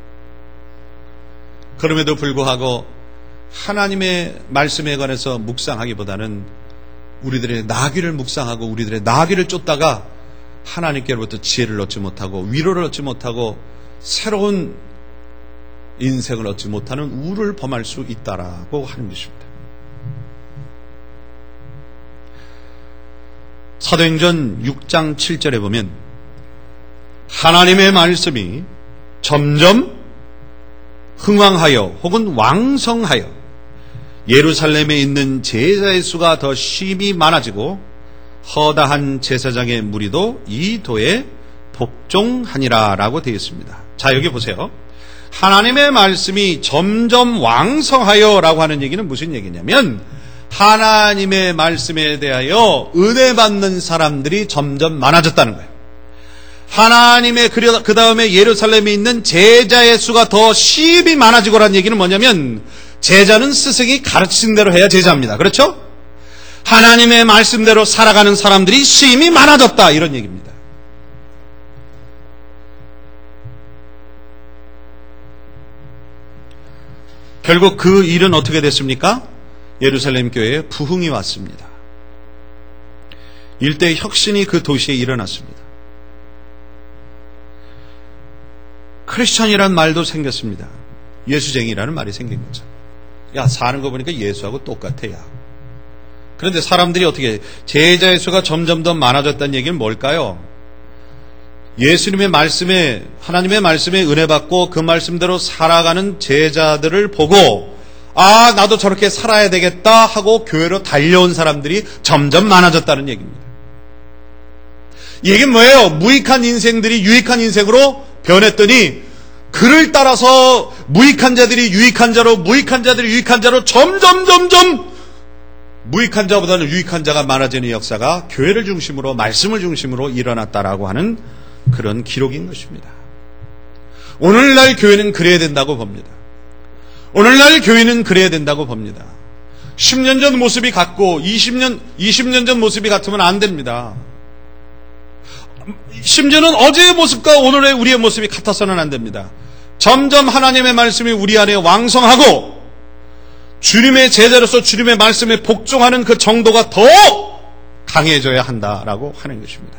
A: 그럼에도 불구하고 하나님의 말씀에 관해서 묵상하기보다는 우리들의 나귀를 묵상하고 우리들의 나귀를 쫓다가 하나님께로부터 지혜를 얻지 못하고 위로를 얻지 못하고 새로운 인생을 얻지 못하는 우를 범할 수 있다라고 하는 것입니다. 사도행전 육 장 칠 절에 보면 하나님의 말씀이 점점 흥왕하여 혹은 왕성하여 예루살렘에 있는 제사의 수가 더 심히 많아지고 허다한 제사장의 무리도 이 도에 복종하니라 라고 되어 있습니다. 자, 여기 보세요. 하나님의 말씀이 점점 왕성하여 라고 하는 얘기는 무슨 얘기냐면 하나님의 말씀에 대하여 은혜 받는 사람들이 점점 많아졌다는 거예요. 하나님의 그 다음에 예루살렘에 있는 제자의 수가 더 심히 많아지고라는 얘기는 뭐냐면 제자는 스승이 가르친 대로 해야 제자입니다. 그렇죠? 하나님의 말씀대로 살아가는 사람들이 심히 많아졌다, 이런 얘기입니다. 결국 그 일은 어떻게 됐습니까? 예루살렘 교회에 부흥이 왔습니다. 일대의 혁신이 그 도시에 일어났습니다. 크리스천이라는 말도 생겼습니다. 예수쟁이라는 말이 생긴 거죠. 야, 사는 거 보니까 예수하고 똑같아, 야. 그런데 사람들이 어떻게, 제자의 수가 점점 더 많아졌다는 얘기는 뭘까요? 예수님의 말씀에, 하나님의 말씀에 은혜 받고 그 말씀대로 살아가는 제자들을 보고 아, 나도 저렇게 살아야 되겠다 하고 교회로 달려온 사람들이 점점 많아졌다는 얘기입니다. 이게 뭐예요? 무익한 인생들이 유익한 인생으로 변했더니 그를 따라서 무익한 자들이 유익한 자로, 무익한 자들이 유익한 자로 점점 점점 무익한 자보다는 유익한 자가 많아지는 역사가 교회를 중심으로, 말씀을 중심으로 일어났다라고 하는 그런 기록인 것입니다. 오늘날 교회는 그래야 된다고 봅니다. 오늘날 교회는 그래야 된다고 봅니다. 십 년 전 모습이 같고 이십 년, 이십 년 전 모습이 같으면 안 됩니다. 심지어는 어제의 모습과 오늘의 우리의 모습이 같아서는 안 됩니다. 점점 하나님의 말씀이 우리 안에 왕성하고 주님의 제자로서 주님의 말씀에 복종하는 그 정도가 더 강해져야 한다라고 하는 것입니다.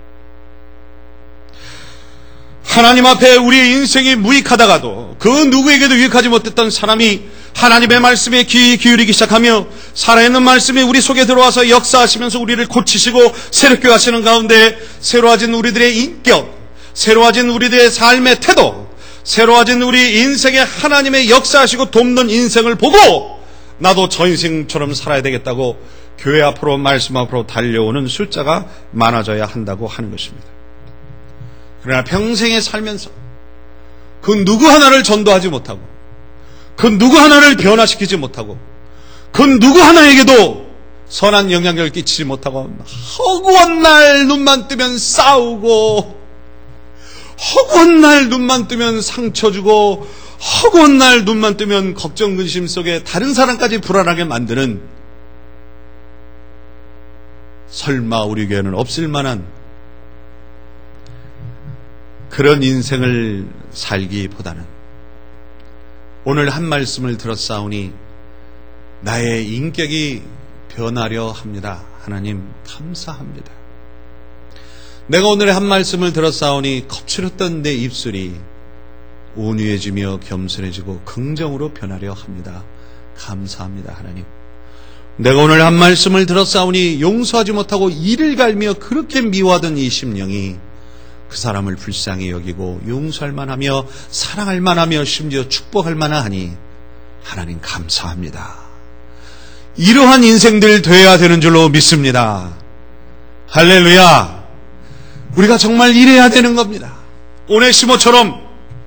A: 하나님 앞에 우리의 인생이 무익하다가도 그 누구에게도 유익하지 못했던 사람이 하나님의 말씀에 귀 기울이기 시작하며 살아있는 말씀이 우리 속에 들어와서 역사하시면서 우리를 고치시고 새롭게 하시는 가운데 새로워진 우리들의 인격, 새로워진 우리들의 삶의 태도, 새로워진 우리 인생에 하나님의 역사하시고 돕는 인생을 보고 나도 저 인생처럼 살아야 되겠다고 교회 앞으로, 말씀 앞으로 달려오는 숫자가 많아져야 한다고 하는 것입니다. 그러나 평생에 살면서 그 누구 하나를 전도하지 못하고 그 누구 하나를 변화시키지 못하고 그 누구 하나에게도 선한 영향력을 끼치지 못하고 허구한 날 눈만 뜨면 싸우고 허구한 날 눈만 뜨면 상처 주고 허구한 날 눈만 뜨면 걱정 근심 속에 다른 사람까지 불안하게 만드는, 설마 우리 교회는 없을 만한 그런 인생을 살기보다는 오늘 한 말씀을 들었사오니 나의 인격이 변하려 합니다. 하나님 감사합니다. 내가 오늘 한 말씀을 들었사오니 거칠었던 내 입술이 온유해지며 겸손해지고 긍정으로 변하려 합니다. 감사합니다. 하나님. 내가 오늘 한 말씀을 들었사오니 용서하지 못하고 이를 갈며 그렇게 미워하던 이 심령이 그 사람을 불쌍히 여기고 용서할 만하며 사랑할 만하며 심지어 축복할 만하니 하나님 감사합니다. 이러한 인생들 되어야 되는 줄로 믿습니다. 할렐루야. 우리가 정말 이래야 되는 겁니다. 오네시모처럼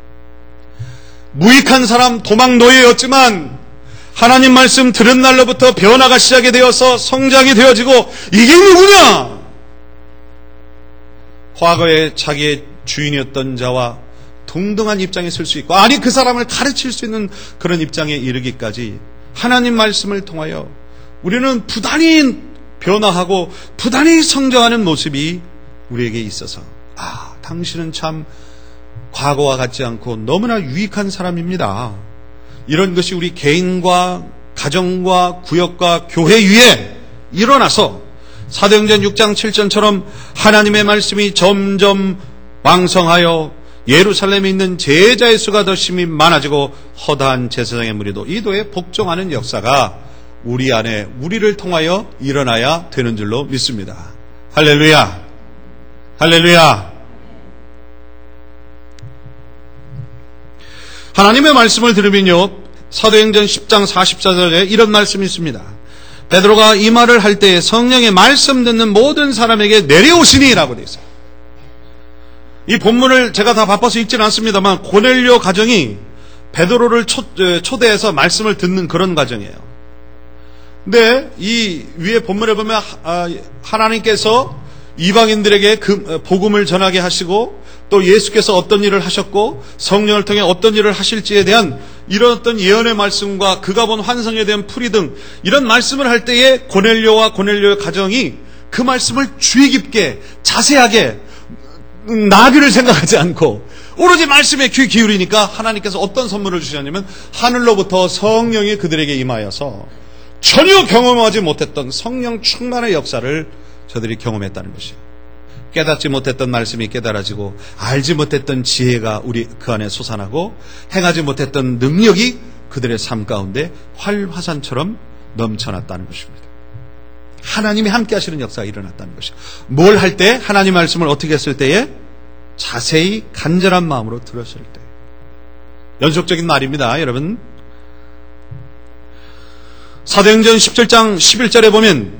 A: 무익한 사람, 도망 노예였지만 하나님 말씀 들은 날로부터 변화가 시작이 되어서 성장이 되어지고 이게 누구냐? 과거에 자기의 주인이었던 자와 동등한 입장에 설 수 있고, 아니 그 사람을 가르칠 수 있는 그런 입장에 이르기까지 하나님 말씀을 통하여 우리는 부단히 변화하고 부단히 성장하는 모습이 우리에게 있어서, 아, 당신은 참 과거와 같지 않고 너무나 유익한 사람입니다. 이런 것이 우리 개인과 가정과 구역과 교회 위에 일어나서 사도행전 육 장 칠 절처럼 하나님의 말씀이 점점 왕성하여 예루살렘에 있는 제자의 수가 더 심히 많아지고 허다한 제사장의 무리도 이도에 복종하는 역사가 우리 안에, 우리를 통하여 일어나야 되는 줄로 믿습니다. 할렐루야. 할렐루야. 하나님의 말씀을 들으면요, 사도행전 십 장 사십사 절에 이런 말씀이 있습니다. 베드로가 이 말을 할 때 성령의 말씀 듣는 모든 사람에게 내려오시니 라고 되어 있어요. 이 본문을 제가 다 바빠서 읽지는 않습니다만 고넬료 가정이 베드로를 초, 초대해서 말씀을 듣는 그런 과정이에요. 근데 이 위에 본문에 보면 하나님께서 이방인들에게 그 복음을 전하게 하시고 또 예수께서 어떤 일을 하셨고 성령을 통해 어떤 일을 하실지에 대한 이런 어떤 예언의 말씀과 그가 본 환상에 대한 풀이 등 이런 말씀을 할 때에 고넬료와 고넬료의 가정이 그 말씀을 주의 깊게 자세하게 나귀를 생각하지 않고 오로지 말씀에 귀 기울이니까 하나님께서 어떤 선물을 주셨냐면 하늘로부터 성령이 그들에게 임하여서 전혀 경험하지 못했던 성령 충만의 역사를 저들이 경험했다는 것이에요. 깨닫지 못했던 말씀이 깨달아지고 알지 못했던 지혜가 우리 그 안에 솟아나고 행하지 못했던 능력이 그들의 삶 가운데 활화산처럼 넘쳐났다는 것입니다. 하나님이 함께 하시는 역사가 일어났다는 것이에요. 뭘 할 때? 하나님 말씀을 어떻게 했을 때에? 자세히 간절한 마음으로 들었을 때. 연속적인 말입니다, 여러분. 사도행전 십칠 장 십일 절에 보면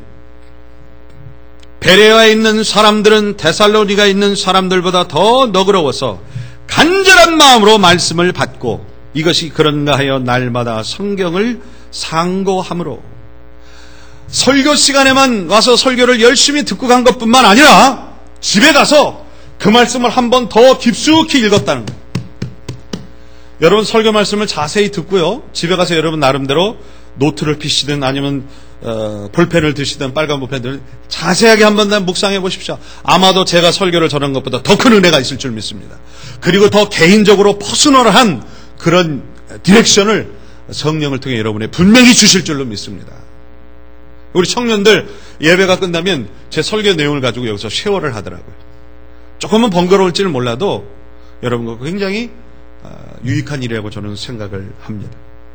A: 베레아에 있는 사람들은 데살로니가에 있는 사람들보다 더 너그러워서 간절한 마음으로 말씀을 받고 이것이 그런가 하여 날마다 성경을 상고함으로 설교 시간에만 와서 설교를 열심히 듣고 간 것뿐만 아니라 집에 가서 그 말씀을 한 번 더 깊숙이 읽었다는 거예요. 여러분 설교 말씀을 자세히 듣고요. 집에 가서 여러분 나름대로 노트를 피시든 아니면 어, 볼펜을 드시든 빨간 볼펜을 자세하게 한번 더 묵상해 보십시오. 아마도 제가 설교를 전한 것보다 더 큰 은혜가 있을 줄 믿습니다. 그리고 더 개인적으로 퍼스널한 그런 디렉션을 성령을 통해 여러분의 분명히 주실 줄로 믿습니다. 우리 청년들 예배가 끝나면 제 설교 내용을 가지고 여기서 쉐어를 하더라고요. 조금은 번거로울지는 몰라도 여러분과 굉장히 유익한 일이라고 저는 생각을 합니다.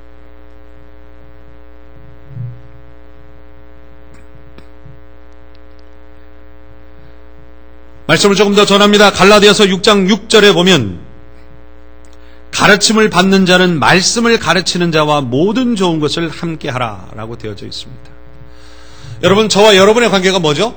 A: 말씀을 조금 더 전합니다. 갈라디아서 육 장 육 절에 보면 가르침을 받는 자는 말씀을 가르치는 자와 모든 좋은 것을 함께 하라라고 되어져 있습니다. 여러분 저와 여러분의 관계가 뭐죠?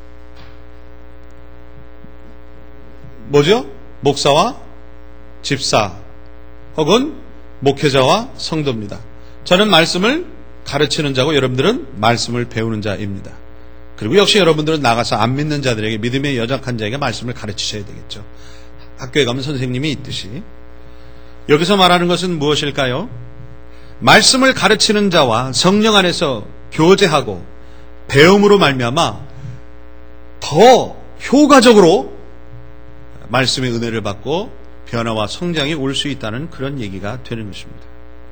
A: 뭐죠? 목사와 집사 혹은 목회자와 성도입니다. 저는 말씀을 가르치는 자고 여러분들은 말씀을 배우는 자입니다. 그리고 역시 여러분들은 나가서 안 믿는 자들에게 믿음의 연약한 자에게 말씀을 가르치셔야 되겠죠. 학교에 가면 선생님이 있듯이. 여기서 말하는 것은 무엇일까요? 말씀을 가르치는 자와 성령 안에서 교제하고 배움으로 말미암아 더 효과적으로 말씀의 은혜를 받고 변화와 성장이 올 수 있다는 그런 얘기가 되는 것입니다.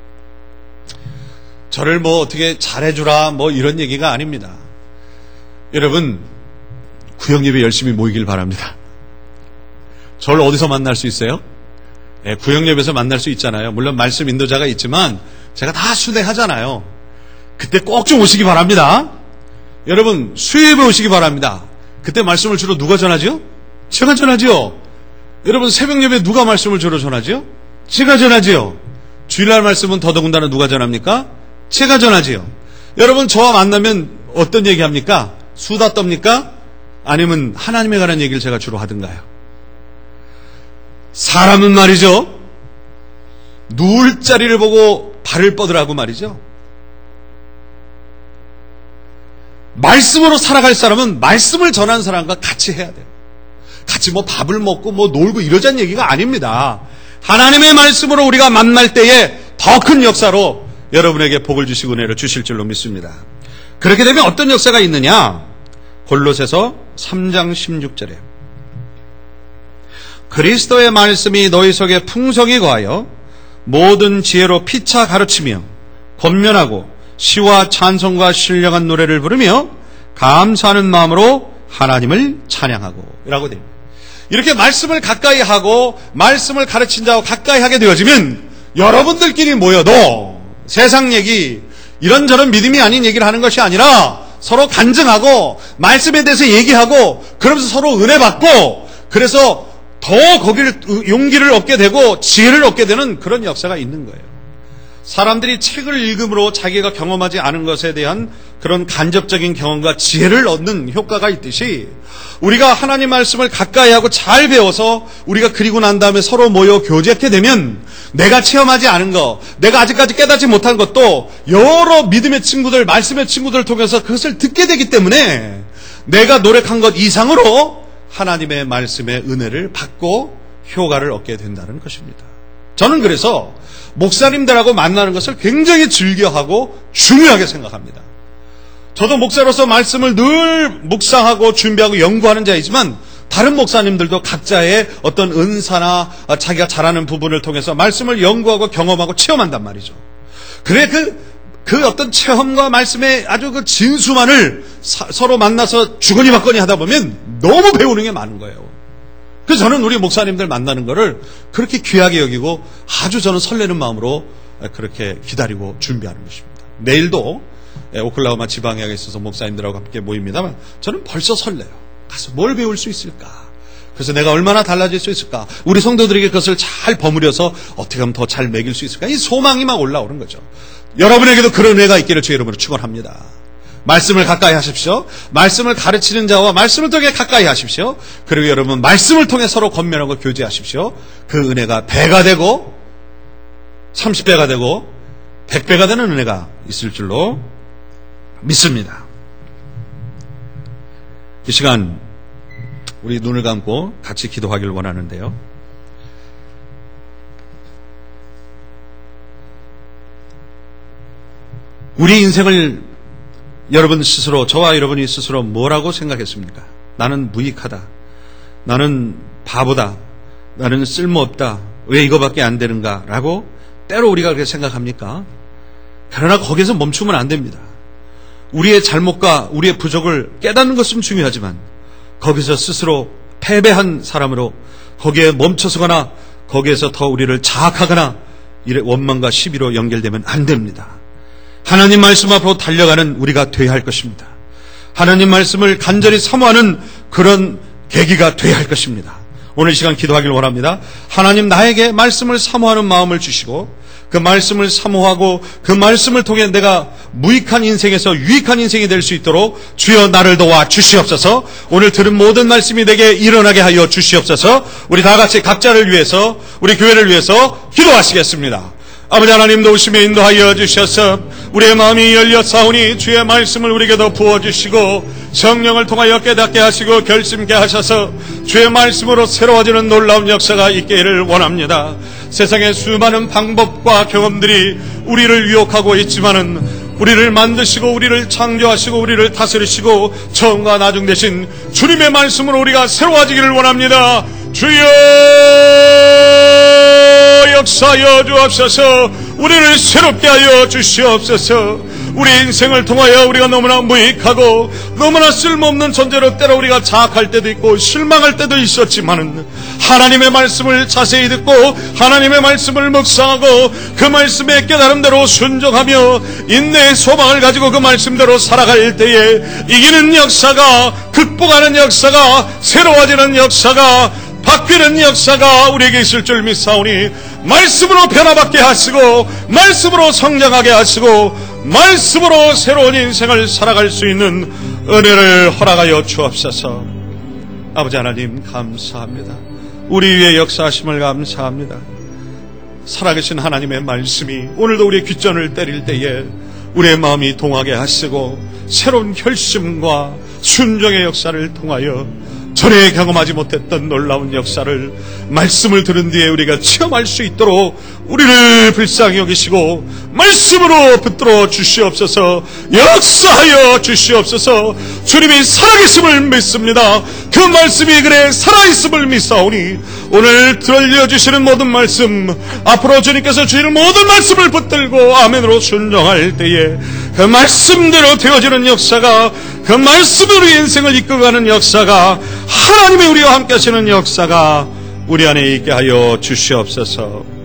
A: 저를 뭐 어떻게 잘해주라 뭐 이런 얘기가 아닙니다. 여러분 구역예배 열심히 모이길 바랍니다. 저를 어디서 만날 수 있어요? 예, 구역예배에서 만날 수 있잖아요. 물론 말씀 인도자가 있지만 제가 다 순회하잖아요. 그때 꼭 좀 오시기 바랍니다. 여러분 수요예배 오시기 바랍니다. 그때 말씀을 주로 누가 전하죠? 제가 전하죠. 여러분 새벽예배 누가 말씀을 주로 전하죠? 제가 전하지요. 주일날 말씀은 더더군다나 누가 전합니까? 제가 전하지요. 여러분 저와 만나면 어떤 얘기합니까? 수다 떱니까? 아니면 하나님에 관한 얘기를 제가 주로 하든가요? 사람은 말이죠, 누울 자리를 보고 발을 뻗으라고 말이죠. 말씀으로 살아갈 사람은 말씀을 전하는 사람과 같이 해야 돼요. 같이 뭐 밥을 먹고 뭐 놀고 이러자는 얘기가 아닙니다. 하나님의 말씀으로 우리가 만날 때에 더 큰 역사로 여러분에게 복을 주시고 은혜를 주실 줄로 믿습니다. 그렇게 되면 어떤 역사가 있느냐? 골로새서 삼 장 십육 절에 그리스도의 말씀이 너희 속에 풍성히 거하여 모든 지혜로 피차 가르치며 권면하고 시와 찬송과 신령한 노래를 부르며 감사하는 마음으로 하나님을 찬양하고 라고 됩니다. 이렇게 말씀을 가까이 하고 말씀을 가르친 자와 가까이 하게 되어지면 여러분들끼리 모여도 세상 얘기 이런저런 믿음이 아닌 얘기를 하는 것이 아니라 서로 간증하고 말씀에 대해서 얘기하고 그러면서 서로 은혜 받고 그래서 더 거기를 용기를 얻게 되고 지혜를 얻게 되는 그런 역사가 있는 거예요. 사람들이 책을 읽음으로 자기가 경험하지 않은 것에 대한 그런 간접적인 경험과 지혜를 얻는 효과가 있듯이 우리가 하나님 말씀을 가까이 하고 잘 배워서 우리가 그리고 난 다음에 서로 모여 교제하게 되면 내가 체험하지 않은 것, 내가 아직까지 깨닫지 못한 것도 여러 믿음의 친구들, 말씀의 친구들을 통해서 그것을 듣게 되기 때문에 내가 노력한 것 이상으로 하나님의 말씀의 은혜를 받고 효과를 얻게 된다는 것입니다. 저는 그래서 목사님들하고 만나는 것을 굉장히 즐겨하고 중요하게 생각합니다. 저도 목사로서 말씀을 늘 묵상하고 준비하고 연구하는 자이지만 다른 목사님들도 각자의 어떤 은사나 자기가 잘하는 부분을 통해서 말씀을 연구하고 경험하고 체험한단 말이죠. 그래 그, 그 어떤 체험과 말씀의 아주 그 진수만을 사, 서로 만나서 주거니 받거니 하다 보면 너무 배우는 게 많은 거예요. 그래서 저는 우리 목사님들 만나는 거를 그렇게 귀하게 여기고 아주 저는 설레는 마음으로 그렇게 기다리고 준비하는 것입니다. 내일도 오클라호마 지방에 있어서 목사님들하고 함께 모입니다만 저는 벌써 설레요. 가서 뭘 배울 수 있을까? 그래서 내가 얼마나 달라질 수 있을까? 우리 성도들에게 그것을 잘 버무려서 어떻게 하면 더 잘 먹일 수 있을까? 이 소망이 막 올라오는 거죠. 여러분에게도 그런 은혜가 있기를 주의 이름으로 축원합니다. 말씀을 가까이 하십시오. 말씀을 가르치는 자와 말씀을 통해 가까이 하십시오. 그리고 여러분 말씀을 통해 서로 권면하고 교제하십시오. 그 은혜가 배가 되고 삼십 배가 되고 백 배가 되는 은혜가 있을 줄로 믿습니다. 이 시간 우리 눈을 감고 같이 기도하길 원하는데요. 우리 인생을 여러분 스스로, 저와 여러분이 스스로 뭐라고 생각했습니까? 나는 무익하다. 나는 바보다. 나는 쓸모없다. 왜 이거밖에 안 되는가? 라고 때로 우리가 그렇게 생각합니까? 그러나 거기서 멈추면 안 됩니다. 우리의 잘못과 우리의 부족을 깨닫는 것은 중요하지만 거기서 스스로 패배한 사람으로 거기에 멈춰서거나 거기에서 더 우리를 자학하거나 이래 원망과 시비로 연결되면 안 됩니다. 하나님 말씀 앞으로 달려가는 우리가 되어야 할 것입니다. 하나님 말씀을 간절히 사모하는 그런 계기가 되어야 할 것입니다. 오늘 시간 기도하길 원합니다. 하나님 나에게 말씀을 사모하는 마음을 주시고 그 말씀을 사모하고 그 말씀을 통해 내가 무익한 인생에서 유익한 인생이 될 수 있도록 주여 나를 도와 주시옵소서. 오늘 들은 모든 말씀이 내게 일어나게 하여 주시옵소서. 우리 다 같이 각자를 위해서 우리 교회를 위해서 기도하시겠습니다. 아버지 하나님 도우심에 인도하여 주셔서 우리의 마음이 열렸사오니 주의 말씀을 우리에게도 부어주시고 성령을 통하여 깨닫게 하시고 결심케 하셔서 주의 말씀으로 새로워지는 놀라운 역사가 있기를 원합니다. 세상의 수많은 방법과 경험들이 우리를 유혹하고 있지만은 우리를 만드시고 우리를 창조하시고 우리를 다스리시고 처음과 나중 되신 주님의 말씀으로 우리가 새로워지기를 원합니다. 주여 역사하여 주옵소서. 우리를 새롭게 하여 주시옵소서. 우리 인생을 통하여 우리가 너무나 무익하고 너무나 쓸모없는 존재로 때로 우리가 자학할 때도 있고 실망할 때도 있었지만은 하나님의 말씀을 자세히 듣고 하나님의 말씀을 묵상하고 그 말씀의 깨달음대로 순종하며 인내의 소망을 가지고 그 말씀대로 살아갈 때에 이기는 역사가, 극복하는 역사가, 새로워지는 역사가, 바뀌는 역사가 우리에게 있을 줄 믿사오니 말씀으로 변화받게 하시고 말씀으로 성장하게 하시고 말씀으로 새로운 인생을 살아갈 수 있는 은혜를 허락하여 주옵소서. 아버지 하나님 감사합니다. 우리 위에 역사하심을 감사합니다. 살아계신 하나님의 말씀이 오늘도 우리의 귓전을 때릴 때에 우리의 마음이 동하게 하시고 새로운 결심과 순종의 역사를 통하여 전에 경험하지 못했던 놀라운 역사를 말씀을 들은 뒤에 우리가 체험할 수 있도록 우리를 불쌍히 여기시고 말씀으로 붙들어 주시옵소서. 역사하여 주시옵소서. 주님이 살아계심을 믿습니다. 그 말씀이 그래 살아있음을 믿사오니 오늘 들려주시는 모든 말씀, 앞으로 주님께서 주시는 모든 말씀을 붙들고 아멘으로 순종할 때에 그 말씀대로 되어지는 역사가, 그 말씀으로 인생을 이끌어가는 역사가, 하나님이 우리와 함께 하시는 역사가 우리 안에 있게 하여 주시옵소서.